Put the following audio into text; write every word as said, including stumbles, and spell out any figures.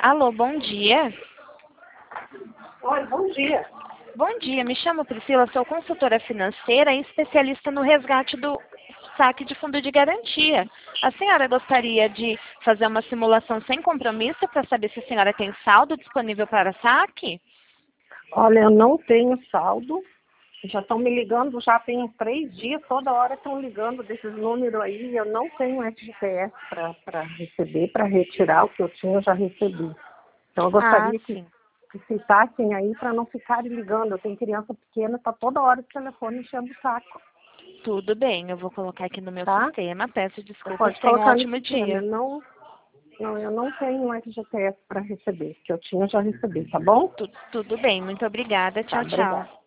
Alô, bom dia. Oi, bom dia. Bom dia, me chamo Priscila, sou consultora financeira e especialista no resgate do saque de fundo de garantia. A senhora gostaria de fazer uma simulação sem compromisso para saber se a senhora tem saldo disponível para saque? Olha, eu não tenho saldo. Já estão me ligando, já tem uns três dias, toda hora estão ligando desses números aí. Eu não tenho F G T S para receber, para retirar o que eu tinha, eu já recebi. Então eu Ah, gostaria que, sim. que citassem aí para não ficarem ligando. Eu tenho criança pequena, está toda hora o telefone enchendo o saco. Tudo bem, eu vou colocar aqui no meu Tá? sistema. Peço Você desculpas, pode tenha um colocar no ótimo sistema. Eu dia. não, não, eu não tenho F G T S para receber. O que eu tinha, eu já recebi, tá bom? Tu- tudo bem, muito obrigada. Tá, Tchau, obrigada. tchau.